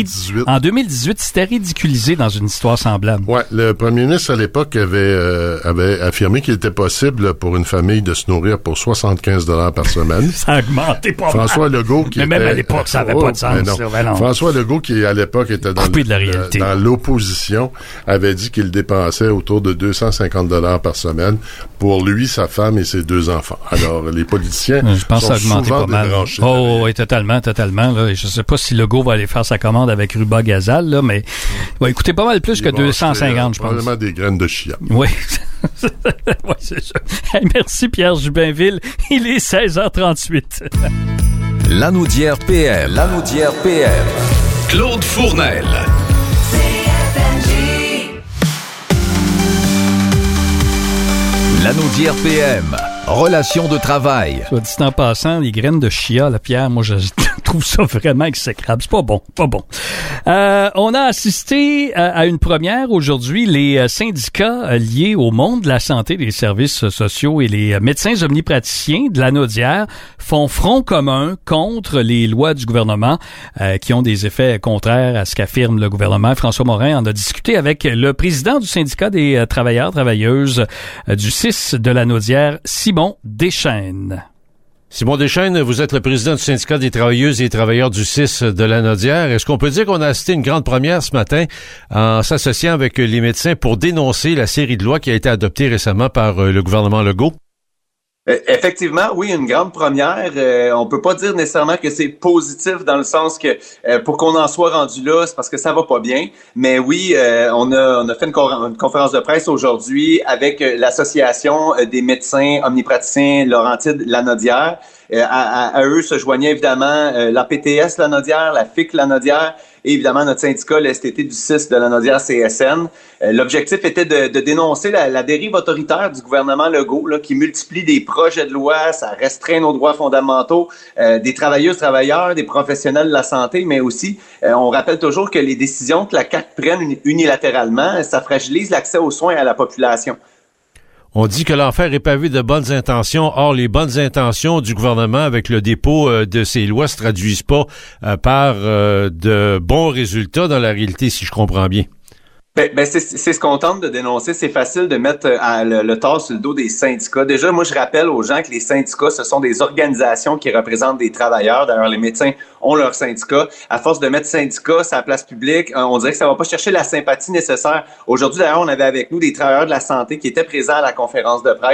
en 2018, c'était ridiculisé dans une histoire semblable. Ouais, le premier ministre à l'époque avait affirmé qu'il était possible pour une famille de se nourrir pour 75 $ par semaine. Ça a augmenté pas mal. François Legault qui mais même à l'époque, ça n'avait pas de sens. Non. François Legault qui à l'époque était dans l'opposition avait dit qu'il dépensait autour de 250 $ par semaine pour lui, sa femme et ses 2 enfants. Alors les politiciens je pense que ça a augmenté pas mal. Oui, totalement. Là. Je sais pas si Legault va aller faire sa commande avec Ruba Gazal, là, mais il va coûter pas mal plus que 250, je pense. Probablement des graines de chia. Oui. Oui, c'est ça. Hey, merci Pierre Jubinville. Il est 16h38. Lanaudière PM. Lanaudière PM. Claude Fournel. Lanaudière PM. Relations de travail. Soit dit en passant, les graines de chia, là, Pierre, moi, je trouve ça vraiment exécrable. C'est pas bon, pas bon. On a assisté à une première aujourd'hui. Les syndicats liés au monde de la santé, des services sociaux et les médecins omnipraticiens de Lanaudière font front commun contre les lois du gouvernement qui ont des effets contraires à ce qu'affirme le gouvernement. François Morin en a discuté avec le président du syndicat des travailleurs-travailleuses du CIS de Lanaudière, Simon Deschênes. Simon Deschênes, vous êtes le président du syndicat des travailleuses et travailleurs du CIS de Lanaudière. Est-ce qu'on peut dire qu'on a assisté à une grande première ce matin en s'associant avec les médecins pour dénoncer la série de lois qui a été adoptée récemment par le gouvernement Legault? Effectivement, oui, une grande première. On peut pas dire nécessairement que c'est positif dans le sens que pour qu'on en soit rendu là, c'est parce que ça va pas bien. Mais oui, on a fait une conférence de presse aujourd'hui avec l'association des médecins omnipraticiens Laurentides Lanaudière. À eux se joignaient évidemment la PTS Lanaudière, la FIC Lanaudière et évidemment notre syndicat, le STT du CIS de Lanaudière CSN. L'objectif était de dénoncer la dérive autoritaire du gouvernement Legault là, qui multiplie des projets de loi, ça restreint nos droits fondamentaux des travailleuses, travailleurs, des professionnels de la santé, mais aussi, on rappelle toujours que les décisions que la CAQ prenne unilatéralement, ça fragilise l'accès aux soins à la population. On dit que l'enfer est pavé de bonnes intentions. Or, les bonnes intentions du gouvernement avec le dépôt de ces lois se traduisent pas par de bons résultats dans la réalité, si je comprends bien. Ben c'est ce qu'on tente de dénoncer. C'est facile de mettre le tort sur le dos des syndicats. Déjà, moi, je rappelle aux gens que les syndicats, ce sont des organisations qui représentent des travailleurs. D'ailleurs, les médecins ont leur syndicat. À force de mettre syndicats sur la place publique, on dirait que ça va pas chercher la sympathie nécessaire. Aujourd'hui, d'ailleurs, on avait avec nous des travailleurs de la santé qui étaient présents à la conférence de presse.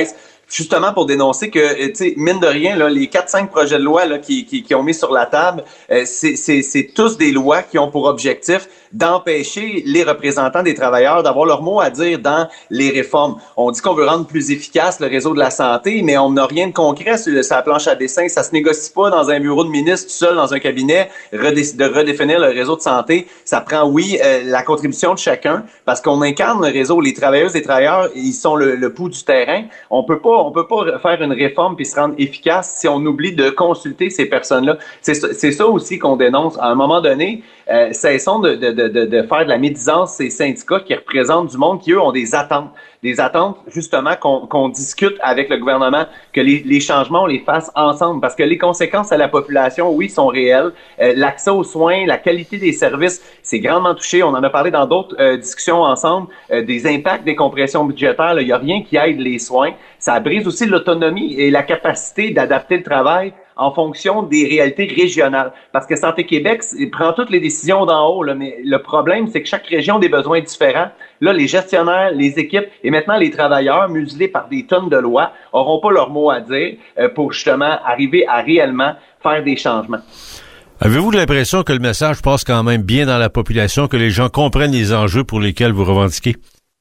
justement pour dénoncer que, tu sais, mine de rien, là, les 4-5 projets de loi là, qui ont mis sur la table, c'est tous des lois qui ont pour objectif d'empêcher les représentants des travailleurs d'avoir leur mot à dire dans les réformes. On dit qu'on veut rendre plus efficace le réseau de la santé, mais on n'a rien de concret sur la planche à dessin. Ça se négocie pas dans un bureau de ministre tout seul dans un cabinet de redéfinir le réseau de santé. Ça prend, oui, la contribution de chacun parce qu'on incarne le réseau. Les travailleuses et travailleurs, ils sont le pouls du terrain. On peut pas faire une réforme puis se rendre efficace si on oublie de consulter ces personnes-là. C'est ça aussi qu'on dénonce. À un moment donné, cessons de faire de la médisance ces syndicats qui représentent du monde qui, eux, ont des attentes justement qu'on discute avec le gouvernement, que les changements, on les fasse ensemble, parce que les conséquences à la population, oui, sont réelles. L'accès aux soins, la qualité des services, c'est grandement touché. On en a parlé dans d'autres discussions ensemble, des impacts des compressions budgétaires. Il n'y a rien qui aide les soins. Ça brise aussi l'autonomie et la capacité d'adapter le travail en fonction des réalités régionales. Parce que Santé Québec prend toutes les décisions d'en haut, là, mais le problème, c'est que chaque région a des besoins différents. Là, les gestionnaires, les équipes et maintenant les travailleurs, muselés par des tonnes de lois, auront pas leur mot à dire pour justement arriver à réellement faire des changements. Avez-vous l'impression que le message passe quand même bien dans la population, que les gens comprennent les enjeux pour lesquels vous revendiquez?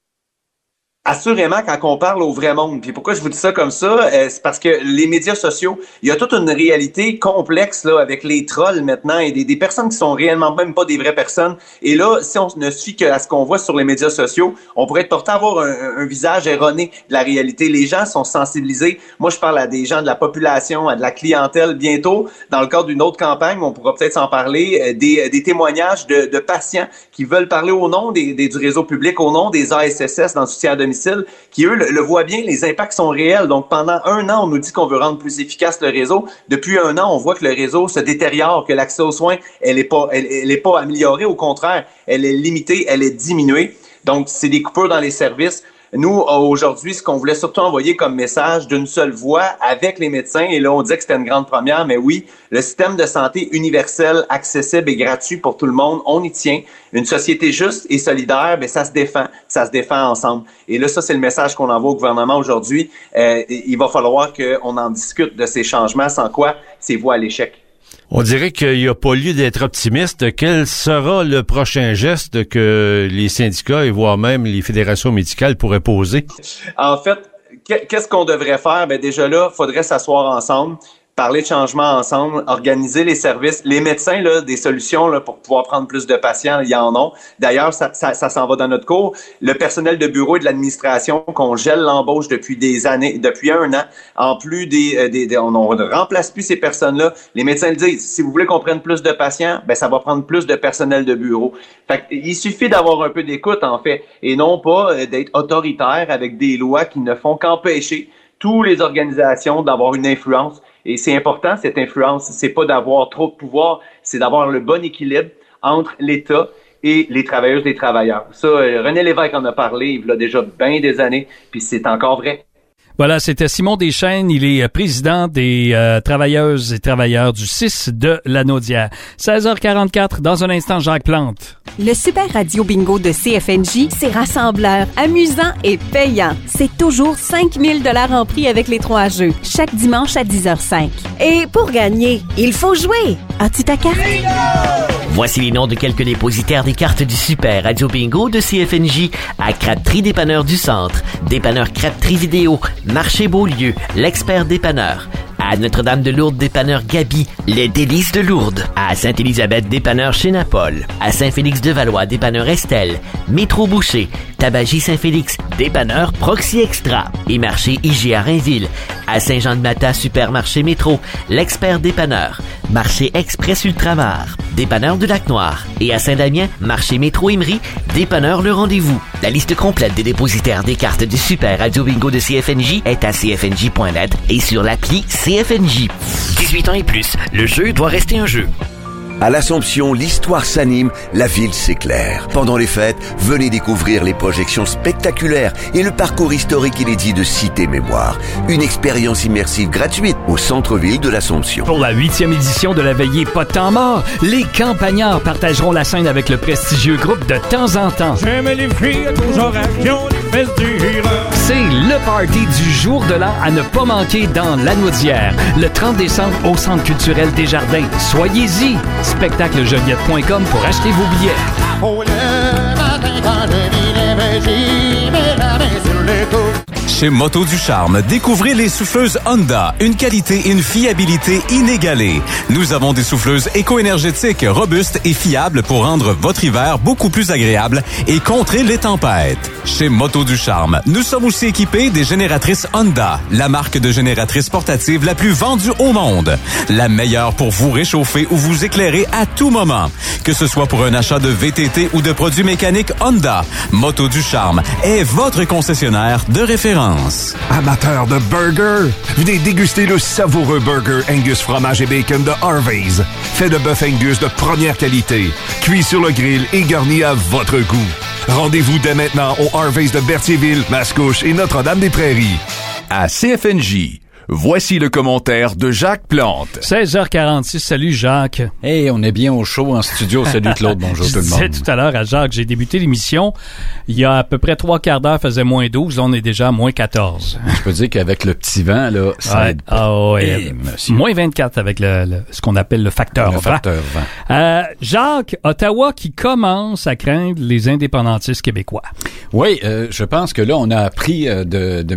Assurément, quand on parle au vrai monde, puis pourquoi je vous dis ça comme ça, c'est parce que les médias sociaux, il y a toute une réalité complexe là avec les trolls maintenant et des personnes qui sont réellement même pas des vraies personnes. Et là, si on ne suit qu'à ce qu'on voit sur les médias sociaux, on pourrait être porté à avoir un visage erroné de la réalité. Les gens sont sensibilisés. Moi, je parle à des gens de la population, à de la clientèle. Bientôt, dans le cadre d'une autre campagne, on pourra peut-être s'en parler, des témoignages de patients qui veulent parler au nom du réseau public, au nom des ASSS dans le soutien à domicile, qui, eux, le voient bien, les impacts sont réels. Donc, pendant 1 an, on nous dit qu'on veut rendre plus efficace le réseau. Depuis 1 an, on voit que le réseau se détériore, que l'accès aux soins, elle est pas améliorée. Au contraire, elle est limitée, elle est diminuée. Donc, c'est des coupures dans les services. Nous, aujourd'hui, ce qu'on voulait surtout envoyer comme message d'une seule voix avec les médecins, et là, on disait que c'était une grande première, mais oui, le système de santé universel, accessible et gratuit pour tout le monde, on y tient. Une société juste et solidaire, ça se défend ensemble. Et là, ça, c'est le message qu'on envoie au gouvernement aujourd'hui. Il va falloir qu'on en discute de ces changements, sans quoi c'est voie à l'échec. On dirait qu'il n'y a pas lieu d'être optimiste. Quel sera le prochain geste que les syndicats et voire même les fédérations médicales pourraient poser? En fait, qu'est-ce qu'on devrait faire? Déjà là, il faudrait s'asseoir ensemble, parler de changement ensemble, organiser les services. Les médecins, là, des solutions là, pour pouvoir prendre plus de patients, il y en a. D'ailleurs, ça s'en va dans notre cours. Le personnel de bureau et de l'administration, qu'on gèle l'embauche depuis des années, depuis 1 an. En plus on ne remplace plus ces personnes-là. Les médecins le disent, si vous voulez qu'on prenne plus de patients, ça va prendre plus de personnel de bureau. Fait il suffit d'avoir un peu d'écoute, en fait, et non pas d'être autoritaire avec des lois qui ne font qu'empêcher toutes les organisations d'avoir une influence. Et c'est important, cette influence, c'est pas d'avoir trop de pouvoir, c'est d'avoir le bon équilibre entre l'État et les travailleuses et les travailleurs. Ça, René Lévesque en a parlé, il y a déjà bien des années, puis c'est encore vrai. Voilà, c'était Simon Deschênes. Il est président des travailleuses et travailleurs du 6 de la Naudière. 16h44, dans un instant, Jacques Plante. Le Super Radio Bingo de CFNJ, c'est rassembleur, amusant et payant. C'est toujours 5 000 $ en prix avec les 3 jeux, chaque dimanche à 10h05. Et pour gagner, il faut jouer. As-tu ta carte? Voici les noms de quelques dépositaires des cartes du Super Radio Bingo de CFNJ à Crabtree Dépanneur du Centre, Dépanneur Crabtree Vidéo, Marché Beaulieu, l'Expert Dépanneur, à Notre-Dame-de-Lourdes, dépanneur Gabi, les Délices de Lourdes, à Sainte-Élisabeth, dépanneur chez Napol, à Saint-Félix-de-Valois, dépanneur Estelle, Métro Boucher, Tabagie Saint-Félix, dépanneur Proxy Extra et marché IGA Rainville, à Saint-Jean-de-Mata, supermarché Métro, l'Expert Dépanneur, marché Express Ultramar, dépanneur de Lac-Noir et à Saint-Damien, marché Métro Emery, dépanneur Le Rendez-vous. La liste complète des dépositaires des cartes du Super Radio Bingo de CFNJ est à cfnj.net et sur l'appli CFNJ. 18 ans et plus, le jeu doit rester un jeu. À l'Assomption, l'histoire s'anime, la ville s'éclaire. Pendant les fêtes, venez découvrir les projections spectaculaires et le parcours historique inédit de Cité Mémoire. Une expérience immersive gratuite au centre-ville de l'Assomption. Pour la 8e édition de la veillée Pas de temps mort, les Campagnards partageront la scène avec le prestigieux groupe De temps en temps. J'aime les filles aux orations. plaisir. C'est le party du jour de l'an à ne pas manquer dans Lanaudière. Le 30 décembre au Centre culturel Desjardins. Soyez-y. Spectaclejoliette.com pour acheter vos billets. Chez Moto du Charme, découvrez les souffleuses Honda, une qualité et une fiabilité inégalées. Nous avons des souffleuses éco-énergétiques, robustes et fiables pour rendre votre hiver beaucoup plus agréable et contrer les tempêtes. Chez Moto du Charme, nous sommes aussi équipés des génératrices Honda, la marque de génératrices portatives la plus vendue au monde. La meilleure pour vous réchauffer ou vous éclairer à tout moment. Que ce soit pour un achat de VTT ou de produits mécaniques Honda, Moto du Charme est votre concessionnaire de référence. Amateurs de burgers, venez déguster le savoureux burger Angus fromage et bacon de Harvey's. Fait de bœuf Angus de première qualité, cuit sur le grill et garni à votre goût. Rendez-vous dès maintenant au Harvey's de Berthierville, Mascouche et Notre-Dame-des-Prairies. À CFNJ, voici le commentaire de Jacques Plante. 16h46, salut Jacques. Hey, on est bien au show en studio. Salut Claude, bonjour tout le monde. Je disais tout à l'heure à Jacques, j'ai débuté l'émission, il y a à peu près 3 quarts d'heure, faisait moins 12, là on est déjà à moins 14. Je peux dire qu'avec le petit vent, là, ça aide pas. Ah ouais, moins 24 avec ce qu'on appelle le facteur vent. Jacques, Ottawa qui commence à craindre les indépendantistes québécois. Oui, je pense que là, on a appris de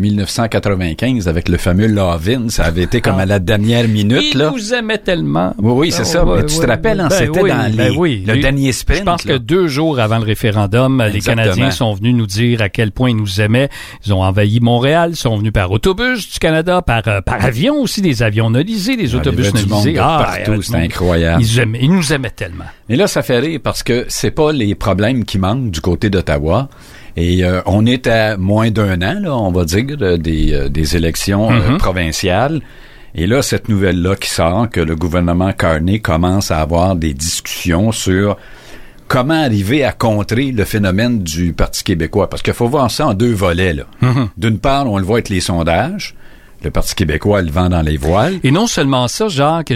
1995 avec le fameux Lavin. Ça avait été comme à la dernière minute. Il nous aimait tellement. Oui, c'est ça. Mais tu te rappelles, c'était dans le dernier sprint. Je pense que 2 jours avant le référendum, les Canadiens sont venus nous dire à quel point ils nous aimaient. Ils ont envahi Montréal, ils sont venus par autobus du Canada, par avion aussi, des avions nolisés, des autobus nolisés. Partout, c'était incroyable. Ils nous aimaient tellement. Et là, ça fait rire parce que c'est pas les problèmes qui manquent du côté d'Ottawa. Et on est à moins d'1 an, là, on va dire, des élections provinciales. Et là, cette nouvelle-là qui sort, que le gouvernement Carney commence à avoir des discussions sur comment arriver à contrer le phénomène du Parti québécois. Parce qu'il faut voir ça en 2 volets, là. D'une part, on le voit avec les sondages. Le Parti québécois, le vent dans les voiles. Et non seulement ça, Jacques,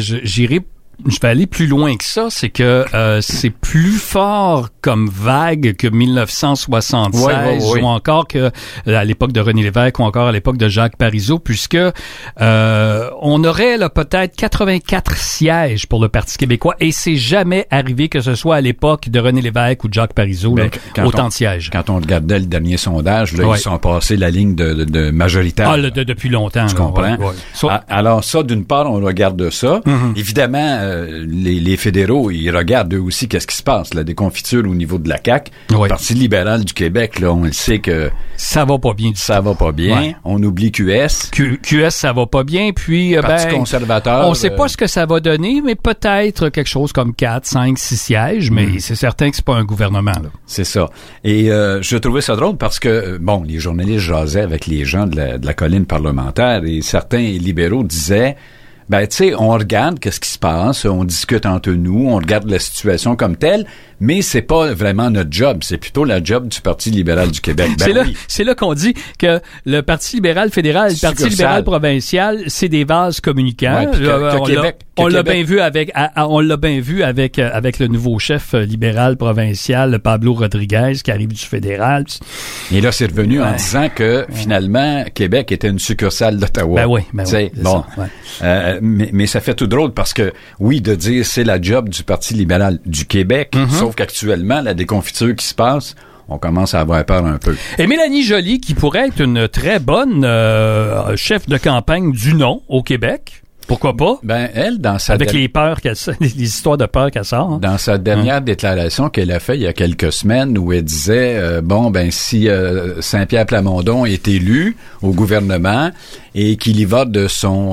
je vais aller plus loin que ça, c'est que c'est plus fort comme vague que 1976 ou encore que à l'époque de René Lévesque ou encore à l'époque de Jacques Parizeau, puisque on aurait là peut-être 84 sièges pour le Parti québécois et c'est jamais arrivé que ce soit à l'époque de René Lévesque ou de Jacques Parizeau autant de sièges. Quand on regardait le dernier sondage, là, ils sont passés la ligne de majoritaire. Depuis longtemps. Tu comprends? Alors ça, d'une part, on regarde ça. Évidemment, les fédéraux, ils regardent eux aussi qu'est-ce qui se passe, la déconfiture au niveau de la CAQ. Le Parti libéral du Québec, là, on le sait que ça va pas bien. Ça va pas bien. Ouais. On oublie QS. QS, ça va pas bien. Puis Parti conservateur. On sait pas ce que ça va donner, mais peut-être quelque chose comme 4, 5, 6 sièges, mais c'est certain que c'est pas un gouvernement, là. C'est ça. Et je trouvais ça drôle parce que, les journalistes jasaient avec les gens de la colline parlementaire et certains libéraux disaient tu sais, on regarde qu'est-ce qui se passe, on discute entre nous, on regarde la situation comme telle, mais c'est pas vraiment notre job, c'est plutôt la job du Parti libéral du Québec. C'est là qu'on dit que le Parti libéral fédéral et le Parti libéral provincial, c'est des vases communicants. On l'a bien vu avec le nouveau chef libéral provincial, Pablo Rodriguez, qui arrive du fédéral. Et là, c'est revenu en disant que finalement, Québec était une succursale d'Ottawa. Mais ça fait tout drôle parce que, oui, de dire c'est la job du Parti libéral du Québec, sauf qu'actuellement, la déconfiture qui se passe, on commence à avoir peur un peu. Et Mélanie Joly, qui pourrait être une très bonne chef de campagne du non au Québec. Pourquoi pas? Elle, dans sa avec les peurs les histoires de peur qu'elle sort. Dans sa dernière déclaration qu'elle a fait il y a quelques semaines où elle disait, si Saint-Pierre Plamondon est élu au gouvernement et qu'il y va de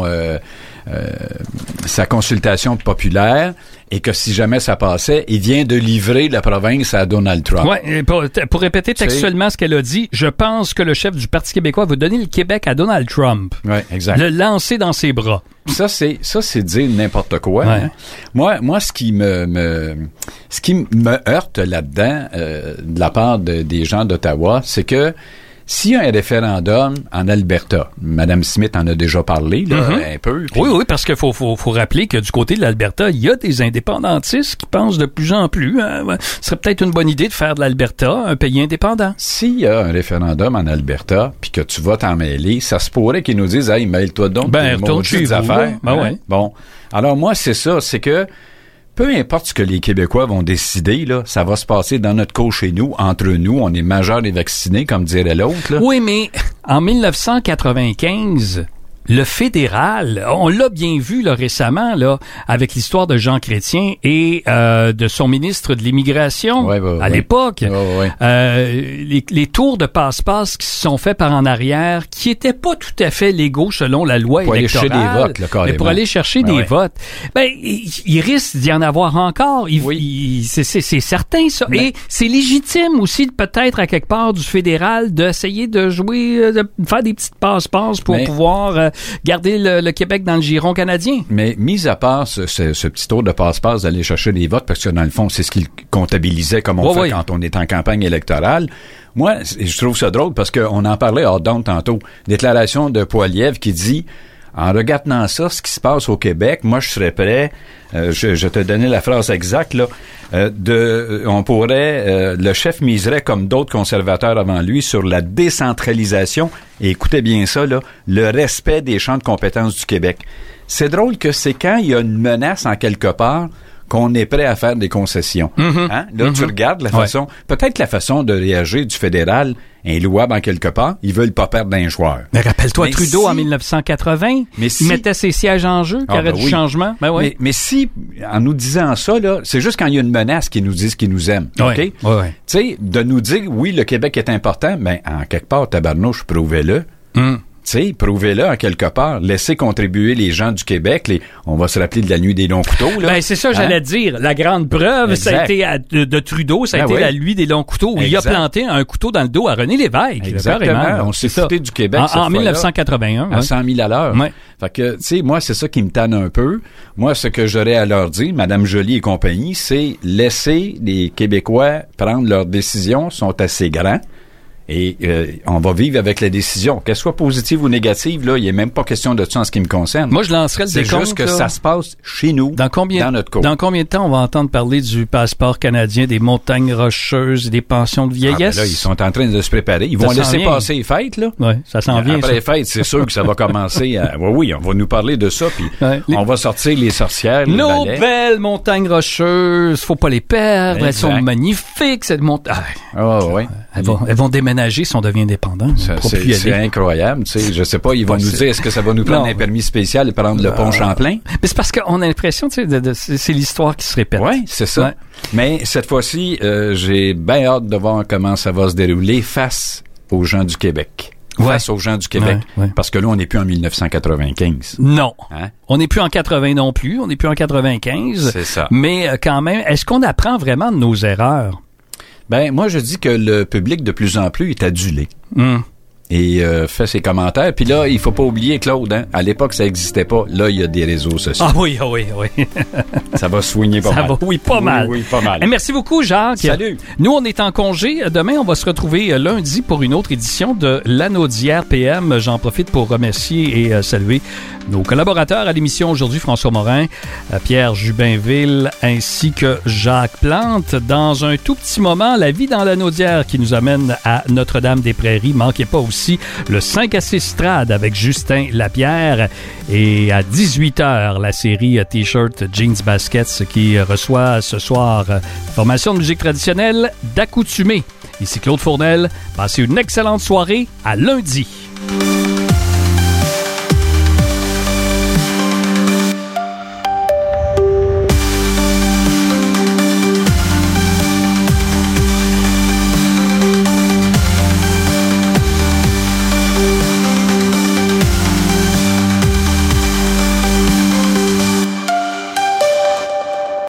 sa consultation populaire et que si jamais ça passait, il vient de livrer la province à Donald Trump. Ouais, pour répéter textuellement ce qu'elle a dit, je pense que le chef du Parti québécois veut donner le Québec à Donald Trump. Ouais, exact. Le lancer dans ses bras. Ça c'est dire n'importe quoi. Ouais. Hein. Moi ce qui me heurte là-dedans de la part des gens d'Ottawa, c'est que S'il y a un référendum en Alberta, Mme Smith en a déjà parlé, là, un peu. Puis... Oui, parce qu'il faut rappeler que du côté de l'Alberta, il y a des indépendantistes qui pensent de plus en plus. Ce serait peut-être une bonne idée de faire de l'Alberta un pays indépendant. S'il y a un référendum en Alberta, puis que tu vas t'en mêler, ça se pourrait qu'ils nous disent « Hey, mêle-toi donc des maudites affaires. » ouais. Bon. Alors moi, c'est ça, c'est que peu importe ce que les Québécois vont décider, là, ça va se passer dans notre cour chez nous, entre nous, on est majeurs et vaccinés, comme dirait l'autre. Là. Oui, mais en 1995... le fédéral, on l'a bien vu là, récemment là, avec l'histoire de Jean Chrétien et de son ministre de l'Immigration à l'époque. Les tours de passe-passe qui se sont faits par en arrière, qui étaient pas tout à fait légaux selon la loi électorale. Pour aller chercher des votes, là, carrément. Mais pour aller chercher des votes. Ben, il risque d'y en avoir encore. C'est certain, ça. Mais... Et c'est légitime aussi, peut-être, à quelque part, du fédéral d'essayer de jouer, de faire des petites passe-passe pour pouvoir... garder le Québec dans le giron canadien. Mais mis à part ce petit tour de passe-passe d'aller chercher des votes, parce que dans le fond, c'est ce qu'il comptabilisait comme on fait quand on est en campagne électorale. Moi, je trouve ça drôle parce qu'on en parlait hors d'onde tantôt. Déclaration de Poilievre qui dit... En regardant ça, ce qui se passe au Québec, moi, je serais prêt, je te donnais la phrase exacte, là, on pourrait, le chef miserait, comme d'autres conservateurs avant lui, sur la décentralisation, et écoutez bien ça, là, le respect des champs de compétences du Québec. C'est drôle que c'est quand il y a une menace en quelque part qu'on est prêt à faire des concessions. Hein? Là, tu regardes la façon, peut-être la façon de réagir du fédéral est louable en quelque part. Ils veulent pas perdre d'un joueur. Mais rappelle-toi Trudeau en 1980, il mettait ses sièges en jeu, qu'il y aurait du changement. Ben oui. Mais si, en nous disant ça, là, c'est juste quand il y a une menace qu'ils nous disent qu'ils nous aiment. OK? Tu sais, de nous dire, oui, le Québec est important, mais en quelque part, tabarnouche, prouvez-le. Tu sais, prouvez-le en quelque part. Laissez contribuer les gens du Québec. On va se rappeler de la nuit des longs couteaux. Là. Ben, c'est ça, j'allais dire. La grande preuve, ça a été de Trudeau, ça a été la nuit des longs couteaux. Où il a planté un couteau dans le dos à René Lévesque. Exactement. On s'est fouté du Québec en 1981. À 100 000 à l'heure. Fait que, tu sais, moi, c'est ça qui me tanne un peu. Moi, ce que j'aurais à leur dire, Mme Joly et compagnie, c'est laisser les Québécois prendre leurs décisions, sont assez grands. Et on va vivre avec la décision. Qu'elle soit positive ou négative, là, il n'est même pas question de ça en ce qui me concerne. Moi, je lancerais le décompte. C'est juste que ça se passe chez nous, dans notre cour. Dans combien de temps on va entendre parler du passeport canadien, des montagnes rocheuses, des pensions de vieillesse? Là, ils sont en train de se préparer. Ils vont laisser passer les fêtes, là. Oui, ça s'en vient. Après les fêtes, c'est sûr que ça va commencer à... Oui, on va nous parler de ça, puis on va sortir les sorcières, les Nos balais. Belles montagnes rocheuses, faut pas les perdre. Elles sont magnifiques, cette montagne. Elles vont déménager si on devient indépendant. C'est incroyable. Tu sais, je sais pas, ils vont nous dire, est-ce que ça va nous prendre un permis spécial et prendre le pont Champlain? Mais c'est parce qu'on a l'impression, tu sais, c'est l'histoire qui se répète. Oui, c'est ça. Ouais. Mais cette fois-ci, j'ai bien hâte de voir comment ça va se dérouler face aux gens du Québec. Face aux gens du Québec. Parce que là, on n'est plus en 1995. Non. Hein? On n'est plus en 80 non plus. On n'est plus en 95. C'est ça. Mais quand même, est-ce qu'on apprend vraiment de nos erreurs? Ben, moi, je dis que le public, de plus en plus, est adulé. Et fait ses commentaires. Puis là, il faut pas oublier, Claude, hein, à l'époque, ça existait pas. Là, il y a des réseaux sociaux. Ah oui. Ça va soigner pas mal. Oui, pas mal. Oui, pas mal. Et merci beaucoup, Jacques. Salut. Nous, on est en congé. Demain, on va se retrouver lundi pour une autre édition de l'Anneau d'hier PM. J'en profite pour remercier et saluer nos collaborateurs à l'émission aujourd'hui, François Morin, Pierre Jubinville, ainsi que Jacques Plante. Dans un tout petit moment, la vie dans l'Anneau d'hier qui nous amène à Notre-Dame-des-Prairies. Manquez pas aussi le 5 à 6 Strad avec Justin Lapierre. Et à 18h, la série T-shirt Jeans Baskets qui reçoit ce soir formation de musique traditionnelle d'Accoutumé. Ici Claude Fournel. Passez une excellente soirée. À lundi.